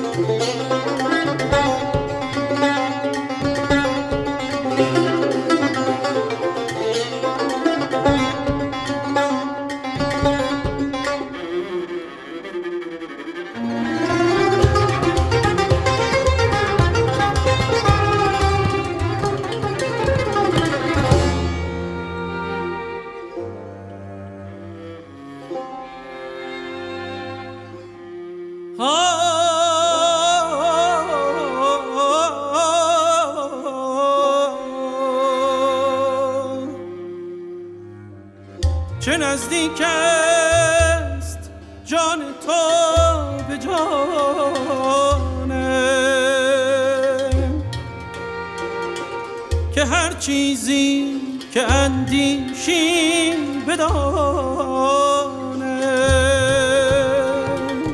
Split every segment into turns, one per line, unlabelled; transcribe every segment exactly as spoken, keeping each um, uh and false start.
چه نزدیک است جان تو به جانم که هر چیزی که اندیشی بدانم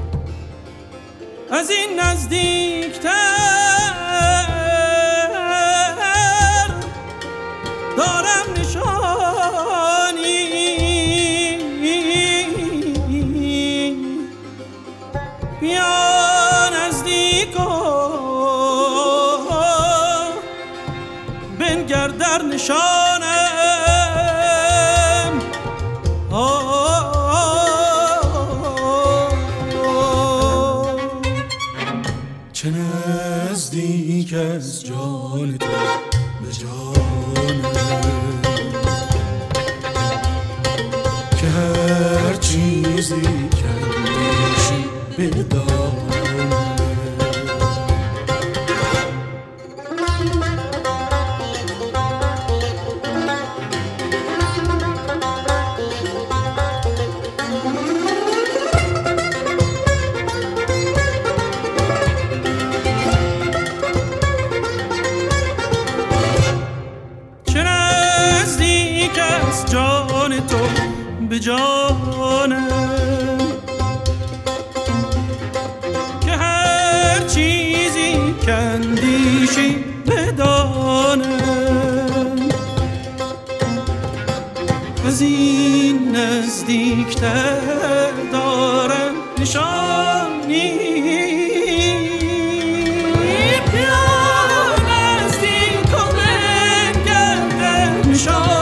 از این نزدیکتر دارم نشانی بیا نزدیک و بنگر در نشانم
چه نزدیک از جان تو به جانم که هر چیزی کندیشی بدانم
جان تو به جانم که هر چیزی کندیشی بدانم از این نزدیکتر دارم نشانی بیا نزدیک و بنگر در نشانی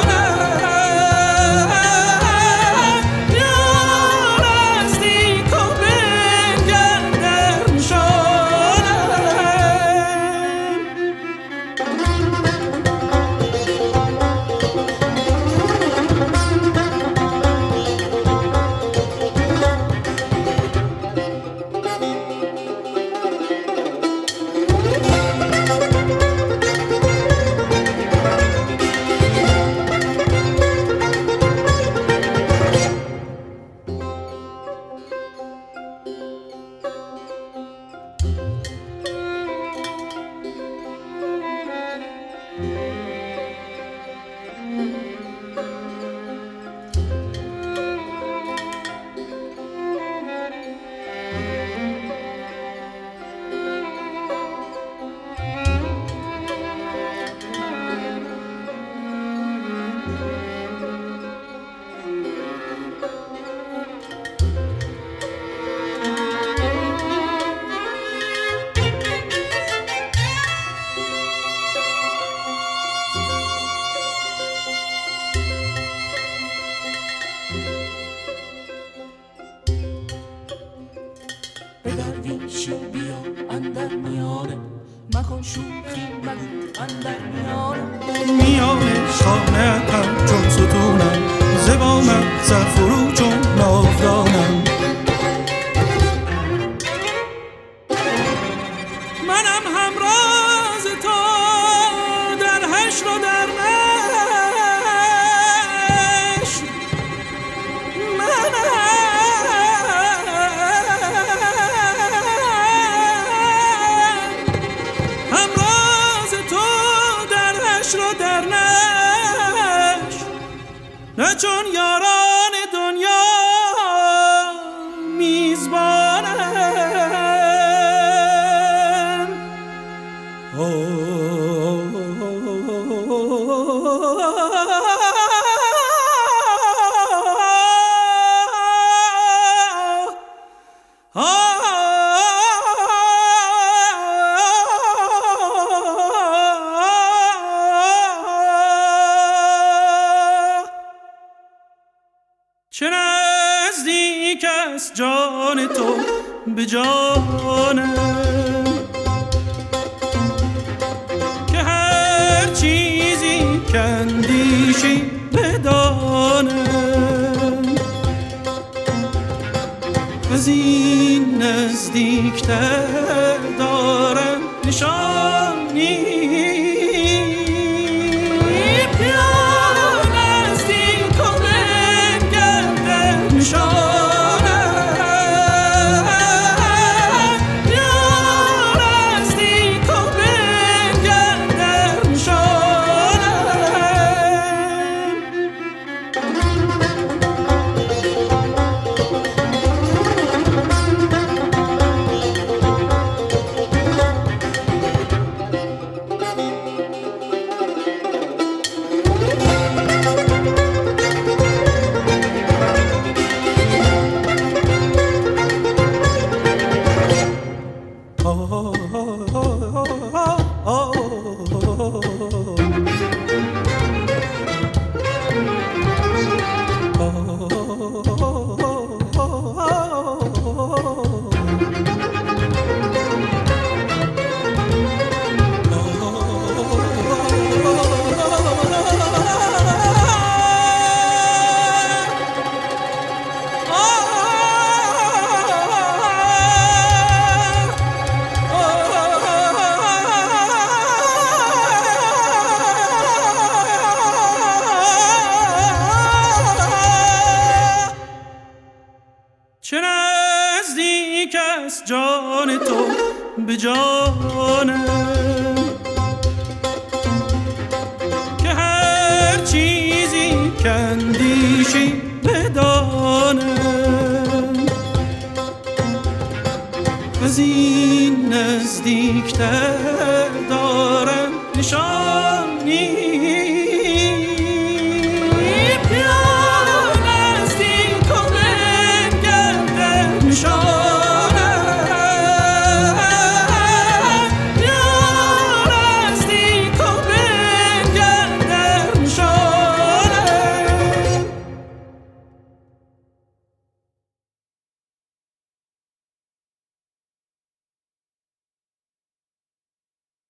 درویشی بیا اندر میانه مکن شوخی مگو اندر میانه
میانه شانه‌ام چون ستونم زبانم سر فرو چون ناودانم منم همراز تو در حشر و در نشر منم همراز تو در حشر و در نشر نه چون یاران دنیا میزبانم آه به جانم که هر چیزی کندیشی بدانم از این نزدیکتر دارم نشانی چه نزدیک است جان تو به جانم که هر چیزی کندیشی بدانم از این نزدیکتر دارم نشان